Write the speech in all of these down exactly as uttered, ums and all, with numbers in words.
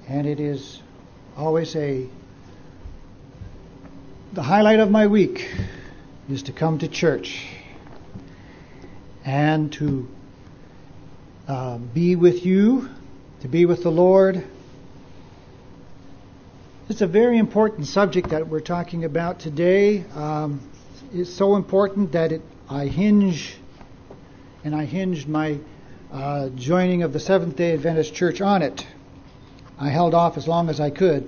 And it is always a the highlight of my week is to come to church and to uh, be with you, to be with the Lord. It's a very important subject that we're talking about today. Um, it's so important that it I hinge and I hinged my uh, joining of the Seventh-day Adventist Church on it. I held off as long as I could.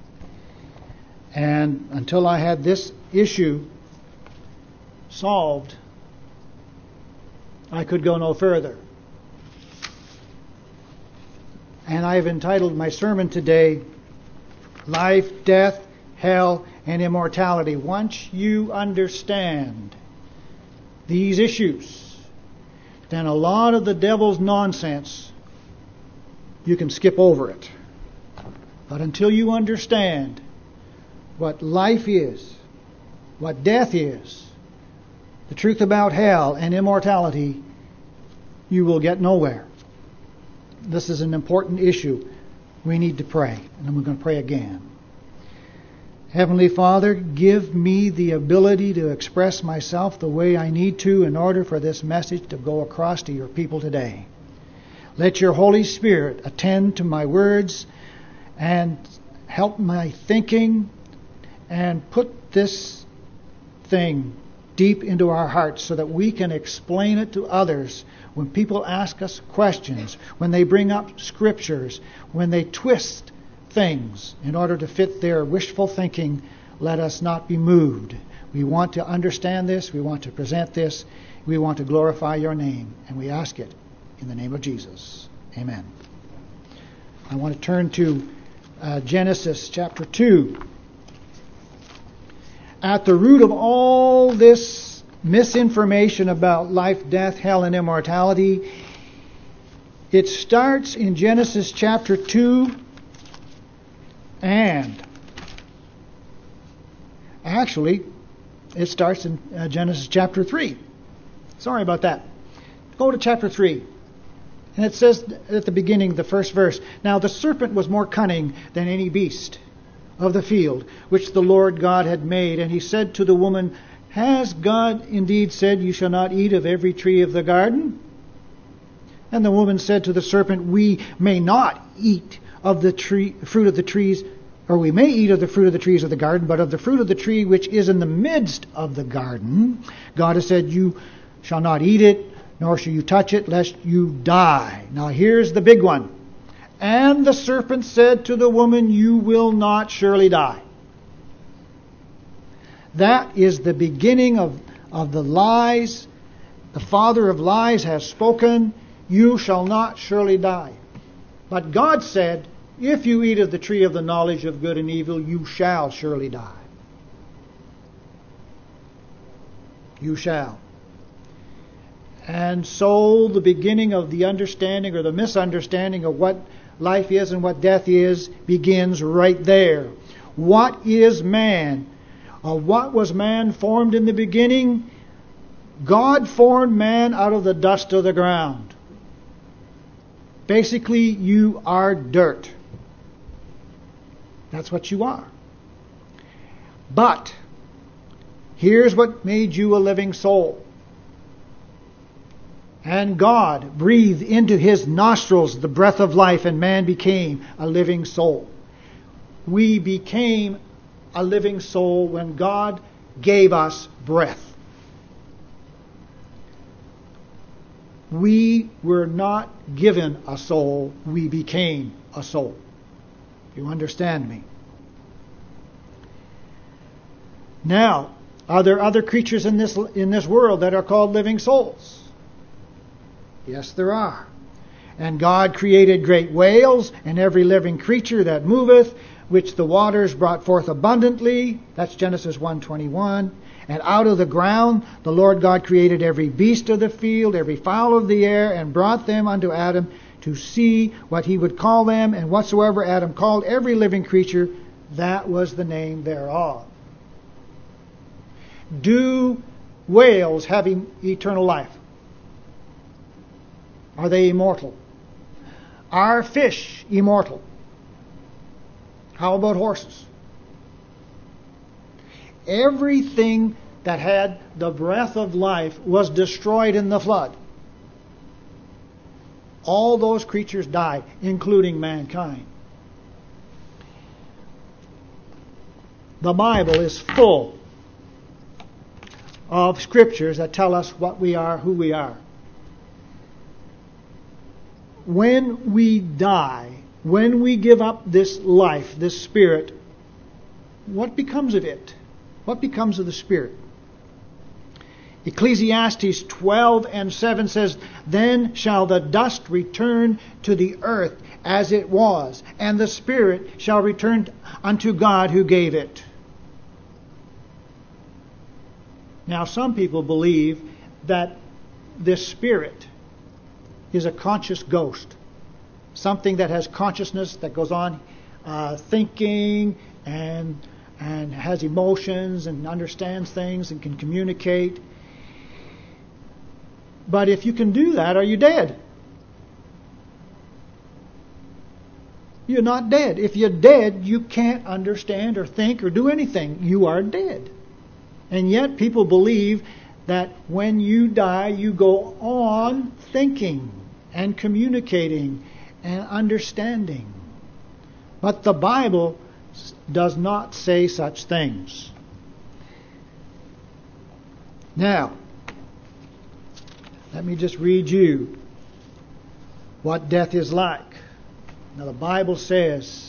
And until I had this issue solved, I could go no further. And I've entitled my sermon today, Life, Death, Hell, and Immortality. Once you understand these issues, then a lot of the devil's nonsense, you can skip over it. But until you understand what life is, what death is, the truth about hell and immortality, you will get nowhere. This is an important issue. We need to pray. And then we're going to pray again. Heavenly Father, give me the ability to express myself the way I need to in order for this message to go across to your people today. Let your Holy Spirit attend to my words and help my thinking and put this thing deep into our hearts so that we can explain it to others when people ask us questions, when they bring up scriptures, when they twist things in order to fit their wishful thinking. Let us not be moved. We want to understand this. We want to present this. We want to glorify your name. And we ask it in the name of Jesus. Amen. I want to turn to uh, Genesis chapter two. At the root of all this misinformation about life, death, hell, and immortality, it starts in Genesis chapter two. And actually, it starts in uh, Genesis chapter three. Sorry about that. Go to chapter three. And it says at the beginning, the first verse, Now the serpent was more cunning than any beast of the field, which the Lord God had made. And he said to the woman, Has God indeed said, You shall not eat of every tree of the garden? And the woman said to the serpent, We may not eat of the tree, fruit of the trees, or we may eat of the fruit of the trees of the garden, but of the fruit of the tree which is in the midst of the garden, God has said, You shall not eat it, nor shall you touch it, lest you die. Now here's the big one. And the serpent said to the woman, You will not surely die. That is the beginning of, of the lies. The father of lies has spoken, You shall not surely die. But God said, If you eat of the tree of the knowledge of good and evil, you shall surely die. You shall. And so the beginning of the understanding or the misunderstanding of what life is and what death is begins right there. What is man? Or what was man formed in the beginning? God formed man out of the dust of the ground. Basically, you are dirt. That's what you are. But here's what made you a living soul. And God breathed into his nostrils the breath of life, and man became a living soul. We became a living soul when God gave us breath. We were not given a soul, we became a soul. You understand me? Now, are there other creatures in this in this world that are called living souls? Yes, there are. And God created great whales and every living creature that moveth, which the waters brought forth abundantly. That's Genesis one twenty-one. And out of the ground the Lord God created every beast of the field, every fowl of the air, and brought them unto Adam to see what he would call them. And whatsoever Adam called every living creature, that was the name thereof. Do whales have eternal life? Are they immortal? Are fish immortal? How about horses? Everything that had the breath of life was destroyed in the flood. All those creatures died, including mankind. The Bible is full of scriptures that tell us what we are, who we are. When we die, when we give up this life, this spirit, what becomes of it? What becomes of the spirit? Ecclesiastes twelve and seven says, "Then shall the dust return to the earth as it was, and the spirit shall return unto God who gave it." Now, some people believe that this spirit is a conscious ghost, something that has consciousness, that goes on uh, thinking and and has emotions and understands things and can communicate. But if you can do that, are you dead? You're not dead. If you're dead, you can't understand or think or do anything. You are dead. And yet people believe that when you die, you go on thinking and communicating and understanding. But the Bible does not say such things. Now, let me just read you what death is like. Now, the Bible says,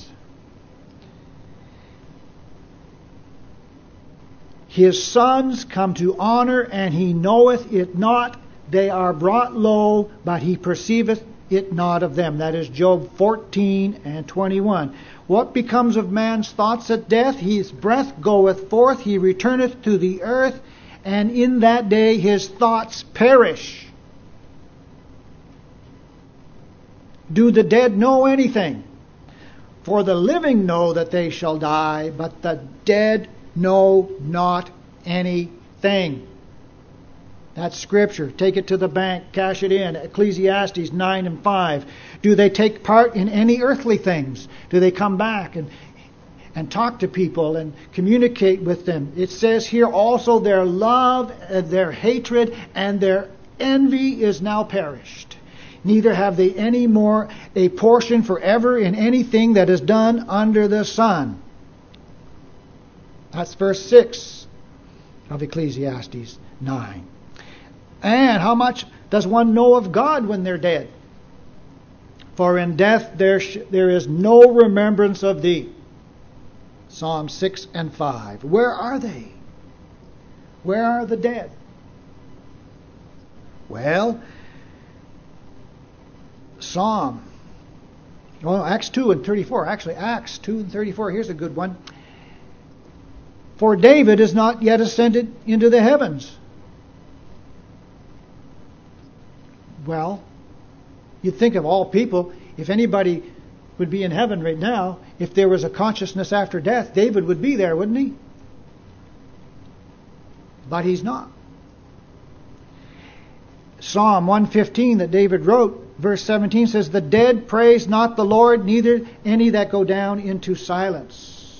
"His sons come to honor, and he knoweth it not. They are brought low, but he perceiveth it not of them." That is Job fourteen and twenty-one. "What becomes of man's thoughts at death? His breath goeth forth, he returneth to the earth, and in that day his thoughts perish." Do the dead know anything? For the living know that they shall die, but the dead know not anything. That's Scripture. Take it to the bank, cash it in. Ecclesiastes nine and five. Do they take part in any earthly things? Do they come back and and talk to people and communicate with them? It says here also, their love, and their hatred, and their envy is now perished. Neither have they any more a portion forever in anything that is done under the sun. That's verse six of Ecclesiastes nine. And how much does one know of God when they're dead? For in death there sh- there is no remembrance of thee. Psalm six and five. Where are they? Where are the dead? Well, Psalm, well, Acts two and thirty-four. Actually, Acts two and thirty-four. Here's a good one. "For David is not yet ascended into the heavens." Well, you'd think of all people, if anybody would be in heaven right now, if there was a consciousness after death, David would be there, wouldn't he? But he's not. Psalm one fifteen that David wrote, verse seventeen says, "The dead praise not the Lord, neither any that go down into silence."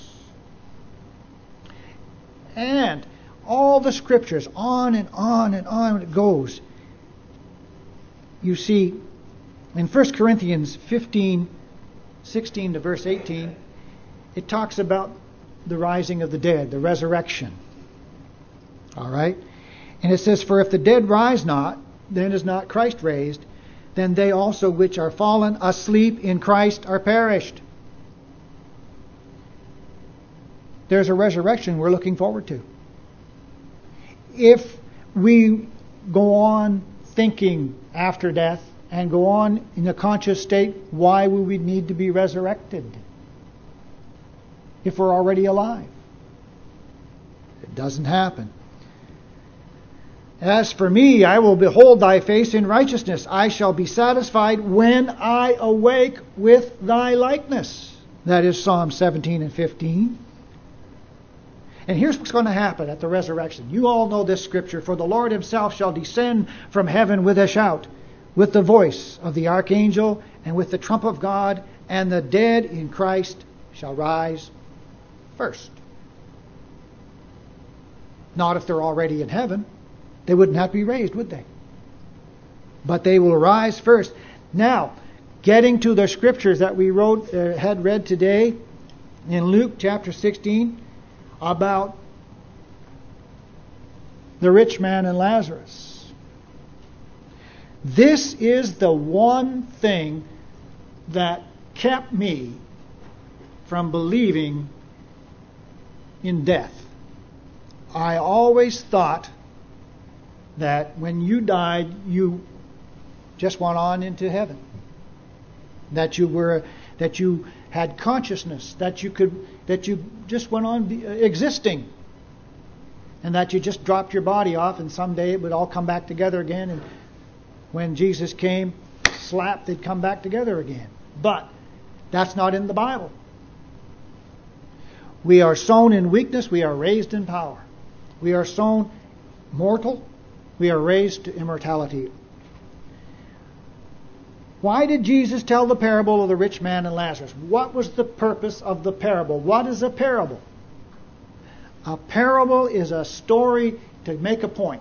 And all the scriptures, on and on and on it goes. You see, in First Corinthians fifteen, sixteen to verse eighteen, it talks about the rising of the dead, the resurrection. All right? And it says, "For if the dead rise not, then is not Christ raised. Then they also which are fallen asleep in Christ are perished." There's a resurrection we're looking forward to. If we go on thinking after death and go on in a conscious state, why would we need to be resurrected if we're already alive? It doesn't happen. "As for me, I will behold thy face in righteousness. I shall be satisfied when I awake with thy likeness." That is Psalm seventeen and fifteen. And here's what's going to happen at the resurrection. You all know this scripture. "For the Lord himself shall descend from heaven with a shout, with the voice of the archangel, and with the trump of God, and the dead in Christ shall rise first. Not if they're already in heaven. They wouldn't have to be raised, would they? But they will rise first. Now, getting to the scriptures that we wrote, uh, had read today in Luke chapter sixteen about the rich man and Lazarus. This is the one thing that kept me from believing in death. I always thought that when you died, you just went on into heaven. That you were, that you had consciousness, that you could, that you just went on be, uh, existing, and that you just dropped your body off, and someday it would all come back together again. And when Jesus came, slap, they'd come back together again. But that's not in the Bible. We are sown in weakness, we are raised in power. We are sown mortal, we are raised to immortality. Why did Jesus tell the parable of the rich man and Lazarus? What was the purpose of the parable? What is a parable? A parable is a story to make a point.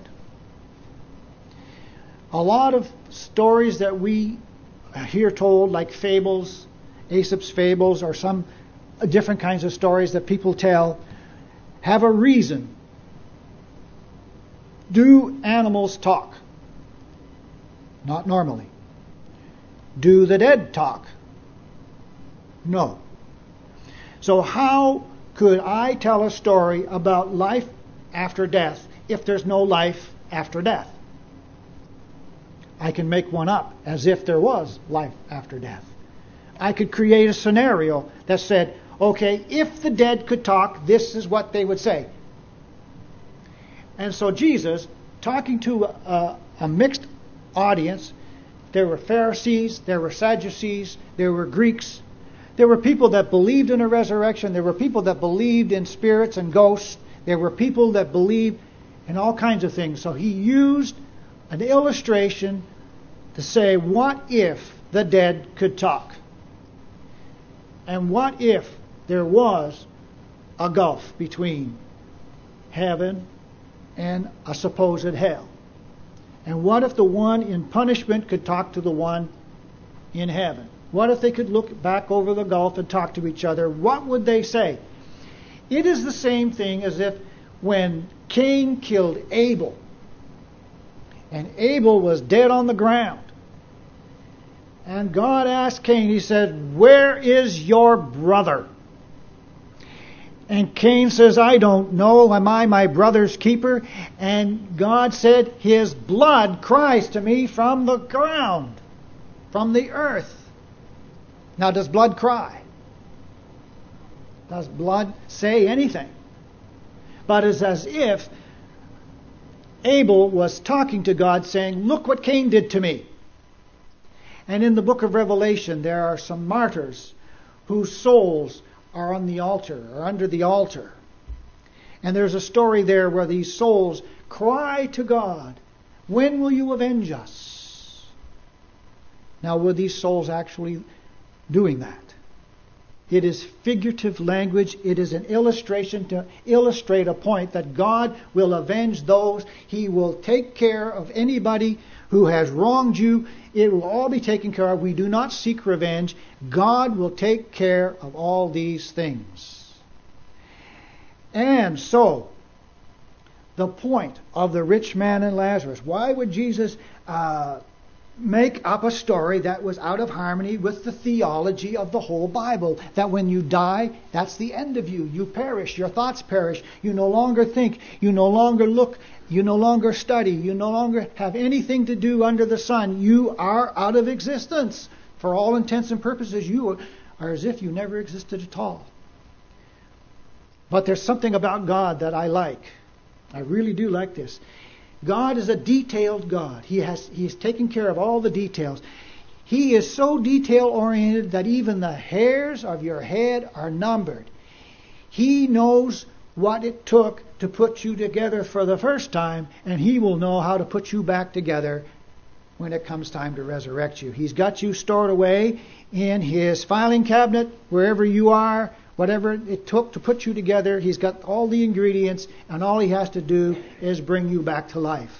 A lot of stories that we hear told, like fables, Aesop's fables, or some different kinds of stories that people tell, have a reason. Do animals talk? Not normally. Do the dead talk? No. So how could I tell a story about life after death if there's no life after death? I can make one up as if there was life after death. I could create a scenario that said, okay, if the dead could talk, this is what they would say. And so Jesus, talking to a, a mixed audience, there were Pharisees, there were Sadducees, there were Greeks, there were people that believed in a resurrection, there were people that believed in spirits and ghosts, there were people that believed in all kinds of things. So he used an illustration to say, what if the dead could talk? And what if there was a gulf between heaven and a supposed hell? And what if the one in punishment could talk to the one in heaven? What if they could look back over the gulf and talk to each other? What would they say? It is the same thing as if when Cain killed Abel, and Abel was dead on the ground, and God asked Cain, he said, where is your brother? And Cain says, I don't know. Am I my brother's keeper? And God said, his blood cries to me from the ground, from the earth. Now, does blood cry? Does blood say anything? But it's as if Abel was talking to God saying, look what Cain did to me. And in the book of Revelation, there are some martyrs whose souls are on the altar, or under the altar. And there's a story there where these souls cry to God, when will you avenge us? Now, were these souls actually doing that? It is figurative language. It is an illustration to illustrate a point that God will avenge those. He will take care of anybody who has wronged you. It will all be taken care of. We do not seek revenge. God will take care of all these things. And so, the point of the rich man and Lazarus. Why would Jesus uh, make up a story that was out of harmony with the theology of the whole Bible? That when you die, that's the end of you. You perish. Your thoughts perish. You no longer think. You no longer look. You no longer study. You no longer have anything to do under the sun. You are out of existence. For all intents and purposes, you are as if you never existed at all. But there's something about God that I like. I really do like this. God is a detailed God. He has He's taken care of all the details. He is so detail-oriented that even the hairs of your head are numbered. He knows what it took to put you together for the first time, and He will know how to put you back together when it comes time to resurrect you. He's got you stored away in His filing cabinet, wherever you are, whatever it took to put you together. He's got all the ingredients, and all he has to do is bring you back to life.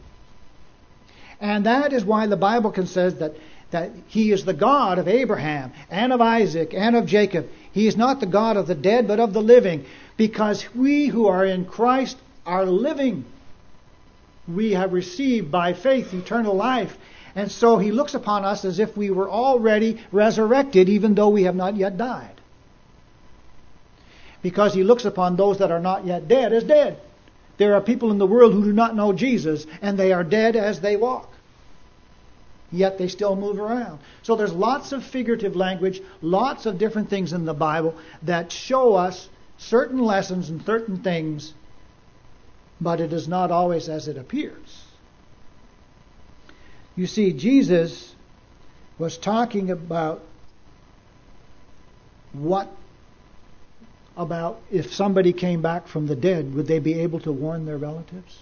And that is why the Bible can say that, that he is the God of Abraham and of Isaac and of Jacob. He is not the God of the dead, but of the living, because we who are in Christ are living. We have received by faith eternal life. And so he looks upon us as if we were already resurrected, even though we have not yet died. Because he looks upon those that are not yet dead as dead. There are people in the world who do not know Jesus, and they are dead as they walk. Yet they still move around. So there's lots of figurative language, lots of different things in the Bible that show us certain lessons and certain things, but it is not always as it appears. You see, Jesus was talking about what about if somebody came back from the dead, would they be able to warn their relatives?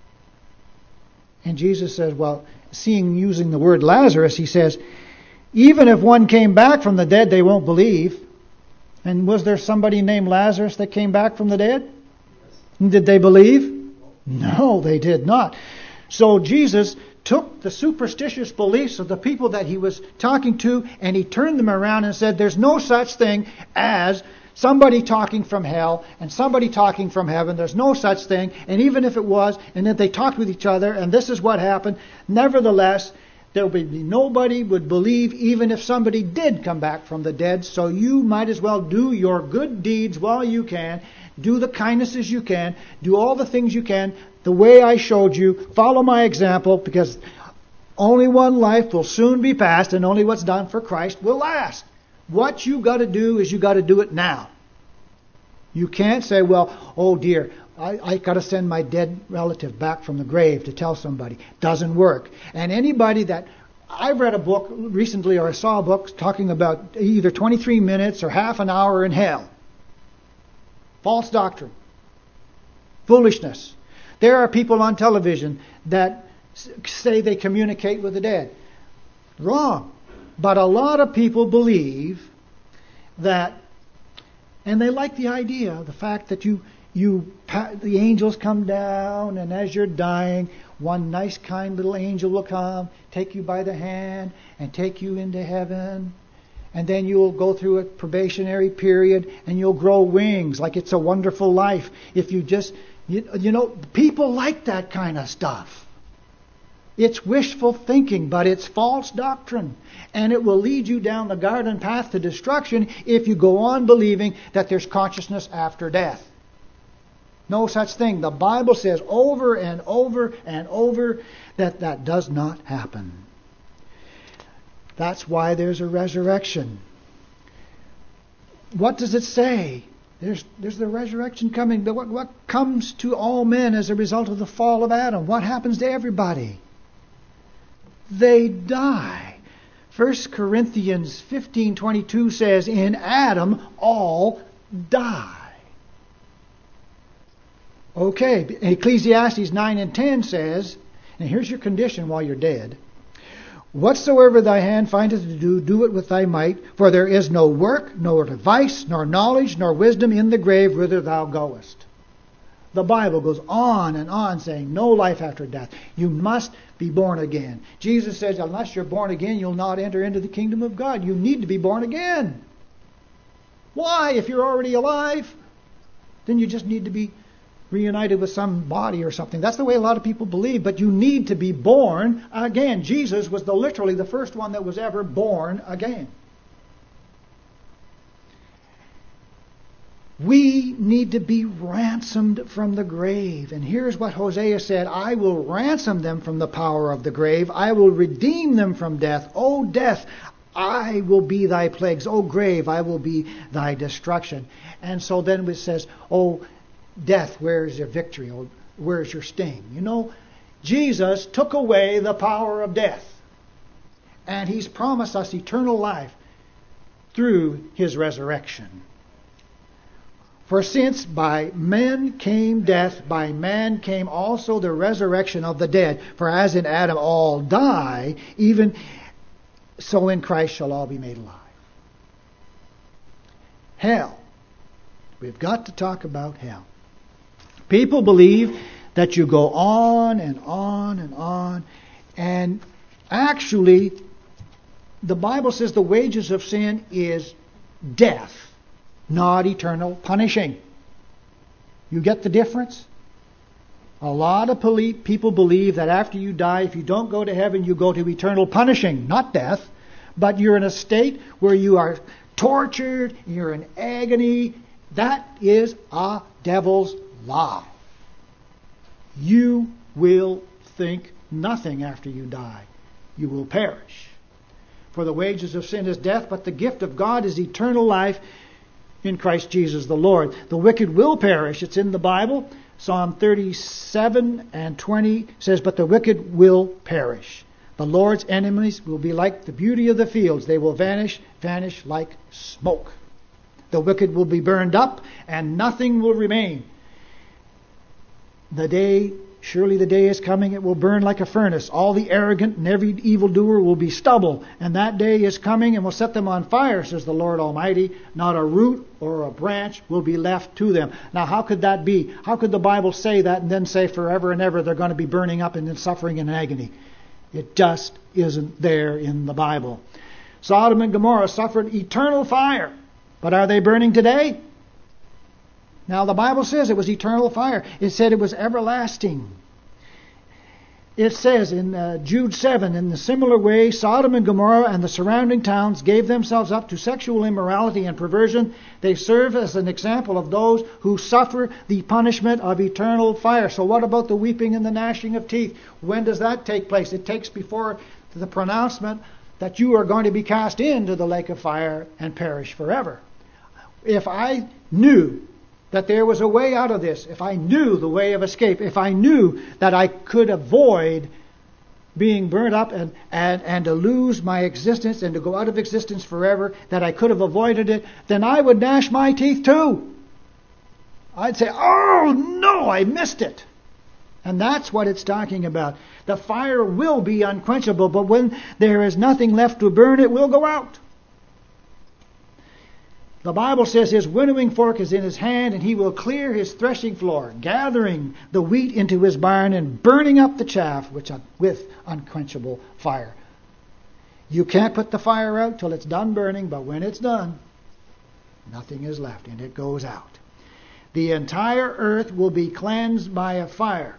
And Jesus says, well, seeing using the word Lazarus, he says, even if one came back from the dead, they won't believe. And was there somebody named Lazarus that came back from the dead? Did they believe? No, they did not. So Jesus took the superstitious beliefs of the people that he was talking to, and he turned them around and said, there's no such thing as somebody talking from hell and somebody talking from heaven. There's no such thing. And even if it was, and that they talked with each other, and this is what happened, nevertheless, there would be nobody would believe even if somebody did come back from the dead. So you might as well do your good deeds while you can. Do the kindnesses you can. Do all the things you can the way I showed you. Follow my example, because only one life will soon be passed, and only what's done for Christ will last. What you got to do is you got to do it now. You can't say, well, oh dear, I, I got to send my dead relative back from the grave to tell somebody. Doesn't work. And anybody that, I've read a book recently, or I saw a book talking about either twenty-three minutes or half an hour in hell. False doctrine. Foolishness. There are people on television that say they communicate with the dead. Wrong. But a lot of people believe that, and they like the idea, the fact that you, you, the angels come down, and as you're dying, one nice kind little angel will come, take you by the hand, and take you into heaven. And then you'll go through a probationary period, and you'll grow wings like it's a wonderful life. If you just, you, you know, people like that kind of stuff. It's wishful thinking, but it's false doctrine. And it will lead you down the garden path to destruction if you go on believing that there's consciousness after death. No such thing. The Bible says over and over and over that that does not happen. That's why there's a resurrection. What does it say? There's, there's the resurrection coming. But what, what comes to all men as a result of the fall of Adam? What happens to everybody? They die. First Corinthians fifteen twenty-two says, in Adam all die. Okay, Ecclesiastes nine and ten says, and here's your condition while you're dead. Whatsoever thy hand findeth to do, do it with thy might, for there is no work, nor device, nor knowledge, nor wisdom in the grave whither thou goest. The Bible goes on and on saying no life after death. You must be born again. Jesus says unless you're born again, you'll not enter into the kingdom of God. You need to be born again. Why? If you're already alive, then you just need to be reunited with some body or something. That's the way a lot of people believe, but you need to be born again. Jesus was the, literally the first one that was ever born again. We need to be ransomed from the grave. And here's what Hosea said, I will ransom them from the power of the grave. I will redeem them from death. O death, I will be thy plagues. O grave, I will be thy destruction. And so then it says, O death, where is your victory? O, where is your sting? You know, Jesus took away the power of death. And he's promised us eternal life through his resurrection. For since by men came death, by man came also the resurrection of the dead. For as in Adam all die, even so in Christ shall all be made alive. Hell We've got to talk about hell. People believe that you go on and on and on, and actually, the Bible says the wages of sin is death, not eternal punishing. You get the difference? A lot of people believe that after you die, if you don't go to heaven, you go to eternal punishing, not death, but you're in a state where you are tortured, you're in agony. That is a devil's lie. You will think nothing after you die. You will perish. For the wages of sin is death, but the gift of God is eternal life in Christ Jesus the Lord. The wicked will perish. It's in the Bible. Psalm thirty-seven and twenty says, but the wicked will perish. The Lord's enemies will be like the beauty of the fields. They will vanish, vanish like smoke. The wicked will be burned up, and nothing will remain. The day, surely the day is coming, it will burn like a furnace. All the arrogant and every evildoer will be stubble. And that day is coming and will set them on fire, says the Lord Almighty. Not a root or a branch will be left to them. Now, how could that be? How could the Bible say that and then say forever and ever they're going to be burning up and then suffering in agony? It just isn't there in the Bible. Sodom and Gomorrah suffered eternal fire. But are they burning today? Now, the Bible says it was eternal fire. It said it was everlasting. It says in uh, Jude seven, in the similar way, Sodom and Gomorrah and the surrounding towns gave themselves up to sexual immorality and perversion. They serve as an example of those who suffer the punishment of eternal fire. So what about the weeping and the gnashing of teeth? When does that take place? It takes before the pronouncement that you are going to be cast into the lake of fire and perish forever. If I knew that there was a way out of this, if I knew the way of escape, if I knew that I could avoid being burnt up and, and, and to lose my existence and to go out of existence forever, that I could have avoided it, then I would gnash my teeth too. I'd say, oh no, I missed it. And that's what it's talking about. The fire will be unquenchable, but when there is nothing left to burn, it will go out. The Bible says his winnowing fork is in his hand, and he will clear his threshing floor, gathering the wheat into his barn and burning up the chaff which with unquenchable fire. You can't put the fire out till it's done burning, but when it's done, nothing is left, and it goes out. The entire earth will be cleansed by a fire.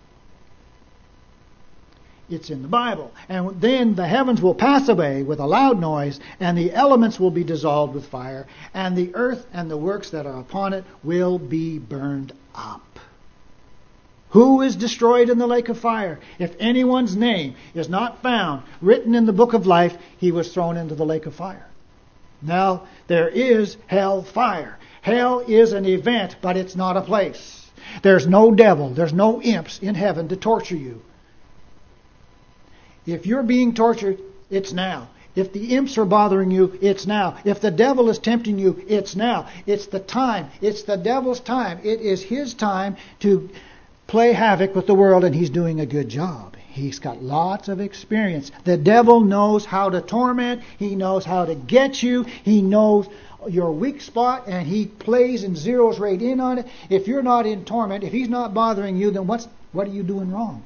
It's in the Bible. And then the heavens will pass away with a loud noise, and the elements will be dissolved with fire, and the earth and the works that are upon it will be burned up. Who is destroyed in the lake of fire? If anyone's name is not found written in the book of life, he was thrown into the lake of fire. Now, there is hell fire. Hell is an event, but it's not a place. There's no devil, there's no imps in heaven to torture you. If you're being tortured, it's now. If the imps are bothering you, it's now. If the devil is tempting you, it's now. It's the time. It's the devil's time. It is his time to play havoc with the world, and he's doing a good job. He's got lots of experience. The devil knows how to torment. He knows how to get you. He knows your weak spot, and he plays and zeroes right in on it. If you're not in torment, if he's not bothering you, then what's what are you doing wrong?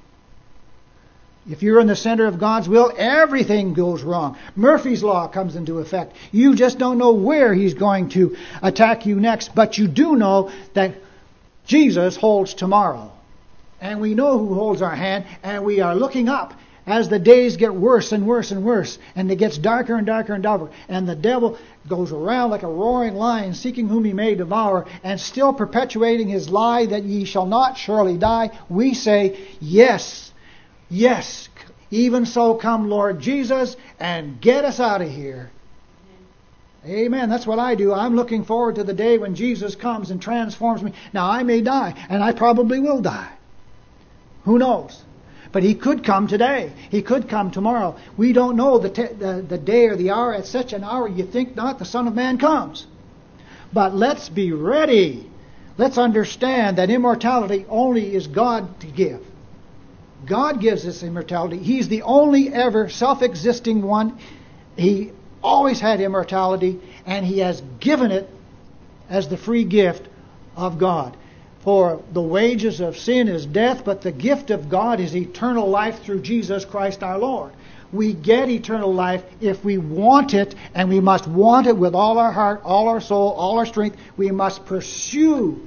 If you're in the center of God's will, everything goes wrong. Murphy's Law comes into effect. You just don't know where he's going to attack you next, but you do know that Jesus holds tomorrow. And we know who holds our hand, and we are looking up as the days get worse and worse and worse, and it gets darker and darker and darker, and the devil goes around like a roaring lion, seeking whom he may devour, and still perpetuating his lie that ye shall not surely die. We say, yes, yes, even so come Lord Jesus and get us out of here. Amen. That's what I do. I'm looking forward to the day when Jesus comes and transforms me. Now, I may die, and I probably will die. Who knows? But he could come today. He could come tomorrow. We don't know the, te- the, the day or the hour. At such an hour you think not, the Son of Man comes. But let's be ready. Let's understand that immortality only is God to give. God gives us immortality. He's the only ever self-existing one. He always had immortality, and he has given it as the free gift of God. For the wages of sin is death, but the gift of God is eternal life through Jesus Christ our Lord. We get eternal life if we want it, and we must want it with all our heart, all our soul, all our strength. We must pursue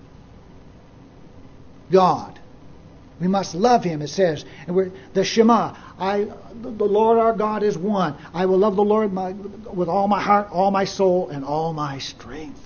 God. We must love Him, it says. And we're, the Shema, I, the Lord our God is one. I will love the Lord my, with all my heart, all my soul, and all my strength.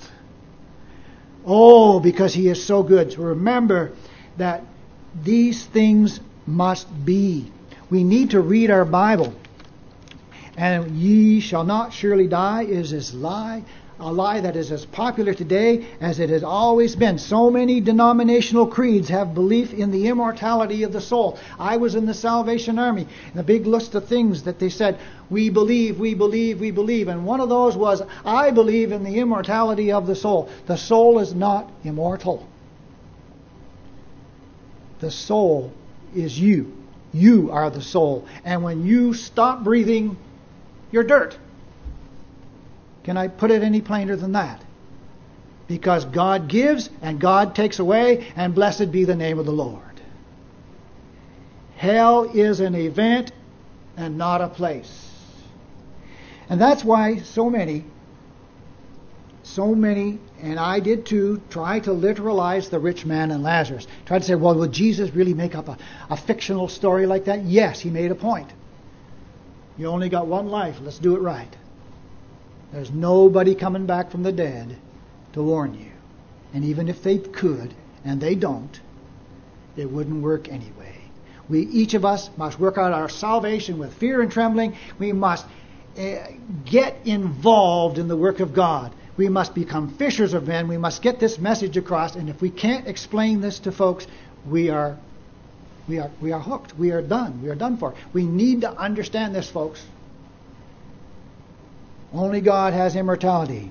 Oh, because He is so good. So remember that these things must be. We need to read our Bible. And ye shall not surely die is this lie. A lie that is as popular today as it has always been. So many denominational creeds have belief in the immortality of the soul. I was in the Salvation Army, and a big list of things that they said, we believe, we believe, we believe. And one of those was, I believe in the immortality of the soul. The soul is not immortal. The soul is you. You are the soul. And when you stop breathing, you're dirt. Can I put it any plainer than that? Because God gives and God takes away, and blessed be the name of the Lord. Hell is an event and not a place. And that's why so many, so many, and I did too, try to literalize the rich man and Lazarus. Try to say, well, would Jesus really make up a, a fictional story like that? Yes, He made a point. You only got one life. Let's do it right. There's nobody coming back from the dead to warn you. And even if they could, and they don't, it wouldn't work anyway. We, each of us, must work out our salvation with fear and trembling. We must uh, get involved in the work of God. We must become fishers of men. We must get this message across. And if we can't explain this to folks, we are, we are, we are hooked. We are done. We are done for. We need to understand this, folks. Only God has immortality.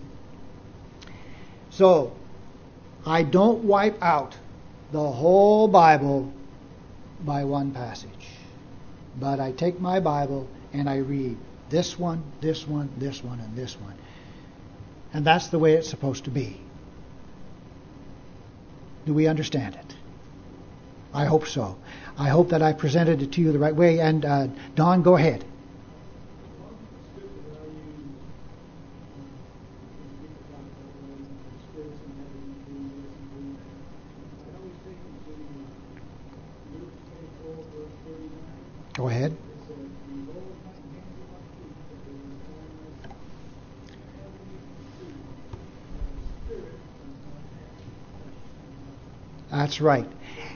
So, I don't wipe out the whole Bible by one passage. But I take my Bible and I read this one, this one, this one, and this one. And that's the way it's supposed to be. Do we understand it? I hope so. I hope that I presented it to you the right way. And uh, Don, go ahead. Go ahead. That's right.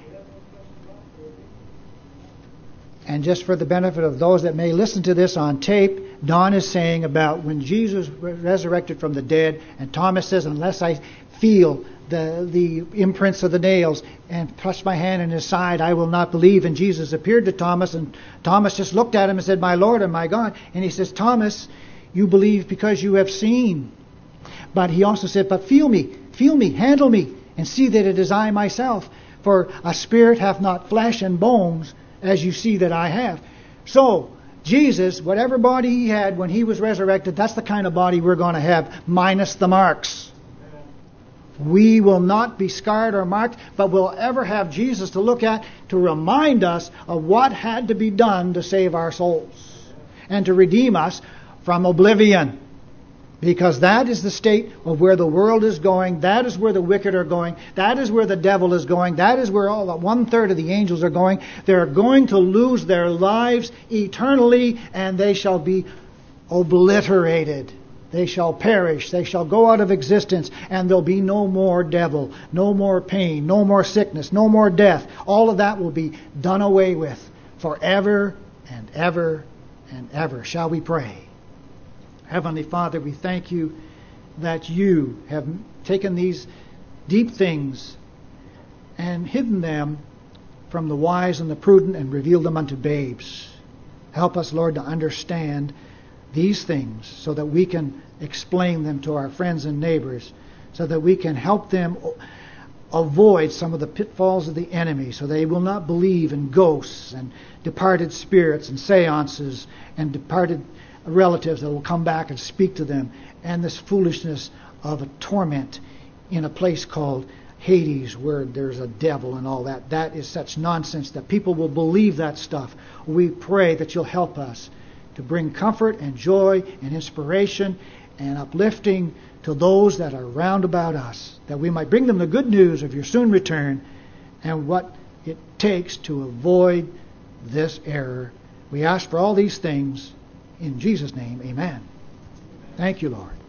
And just for the benefit of those that may listen to this on tape, Don is saying about when Jesus resurrected from the dead, and Thomas says, unless I feel the the imprints of the nails and touch my hand in His side, I will not believe. And Jesus appeared to Thomas, and Thomas just looked at Him and said, my Lord and my God. And He says, Thomas, you believe because you have seen. But He also said, but feel me, feel me, handle me, and see that it is I myself. For a spirit hath not flesh and bones, as you see that I have. So, Jesus, whatever body He had when He was resurrected, that's the kind of body we're going to have, minus the marks. We will not be scarred or marked, but we'll ever have Jesus to look at to remind us of what had to be done to save our souls and to redeem us from oblivion. Because that is the state of where the world is going. That is where the wicked are going. That is where the devil is going. That is where all the one third of the angels are going. They're going to lose their lives eternally, and they shall be obliterated. They shall perish. They shall go out of existence, and there'll be no more devil, no more pain, no more sickness, no more death. All of that will be done away with forever and ever and ever. Shall we pray? Heavenly Father, we thank You that You have taken these deep things and hidden them from the wise and the prudent and revealed them unto babes. Help us, Lord, to understand these things so that we can explain them to our friends and neighbors, so that we can help them avoid some of the pitfalls of the enemy, so they will not believe in ghosts and departed spirits and seances and departed relatives that will come back and speak to them, and this foolishness of a torment in a place called Hades, where there's a devil and all that. That is such nonsense that people will believe that stuff. We pray that you'll help us to bring comfort and joy and inspiration and uplifting to those that are round about us, that we might bring them the good news of your soon return and what it takes to avoid this error. We ask for all these things in Jesus' name. Amen. Thank you, Lord.